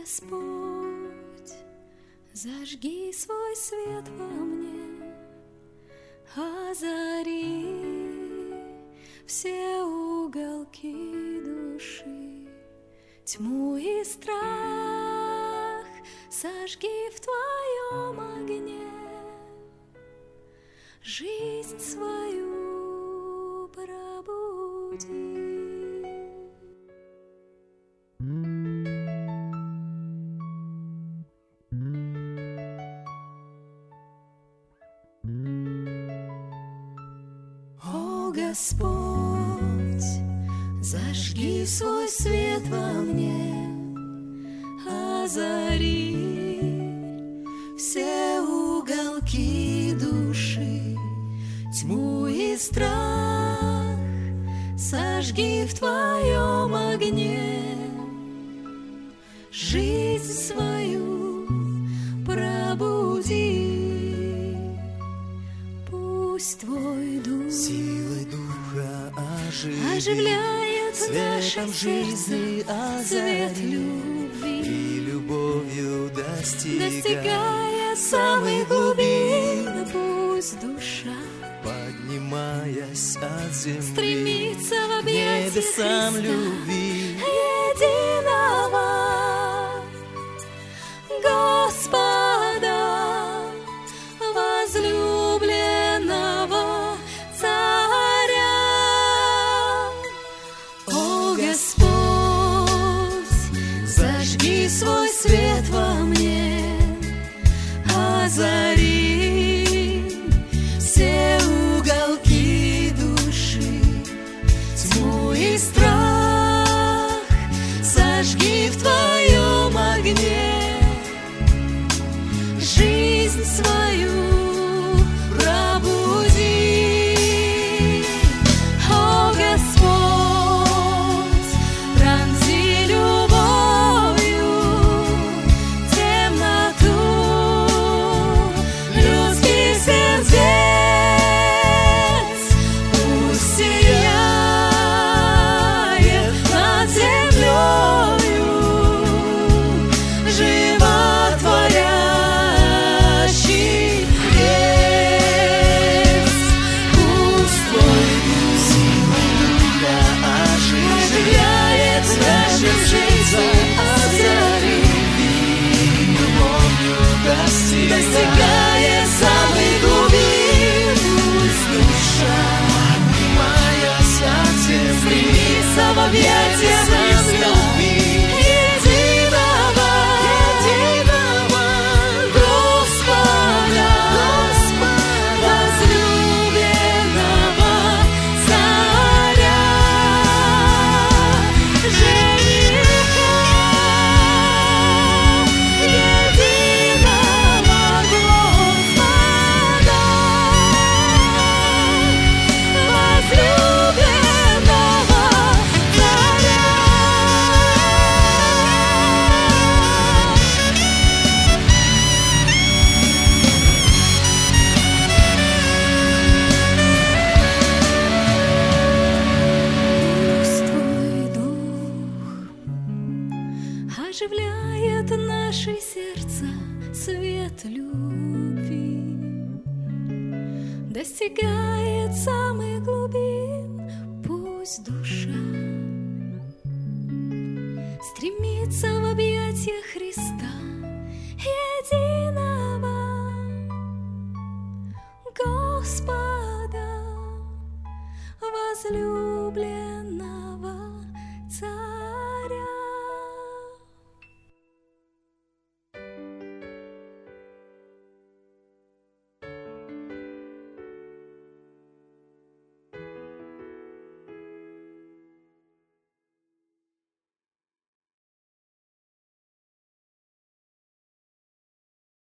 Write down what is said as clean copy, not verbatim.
Господь, зажги свой свет во мне, озари все уголки души, тьму и страх сожги в Твоем огне, жизнь свою пробуди. О, Господь, зажги свой свет во мне, озари все уголки души, тьму и страх сожги в Твоем огне, жизнь свою пробуди. Пусть Твой Дух силой Духа оживляет светом жизни свет озари любви и любовью достигает самых глубин. Пусть душа, поднимаясь от земли, стремится в к объятия небесам Христа любви. единого Господа, возлюбленного Царя. О, Господь, зажги свой свет во мне, озари все уголки души, тьму и страх сожги в Твоем огне, жизнь свою пробуди. О, Господь, пронзи любовью темноту людских сердец, пусть сияет над землею животворящий крест. Пусть Твой Дух силой Духа оживляет нашу жизнь, озари любовью достигает самых глубин. Пусть душа, поднимаясь от земли, стремится в объятия Христа единого Господа, возлюбленного Царя, жениха единого Господа, возлюбленного Царя. Пусть Твой Дух оживляет наши сердца, свет любви достигает самых глубин. Пусть душа стремится в объятия Христа единого Господа, возлюбленного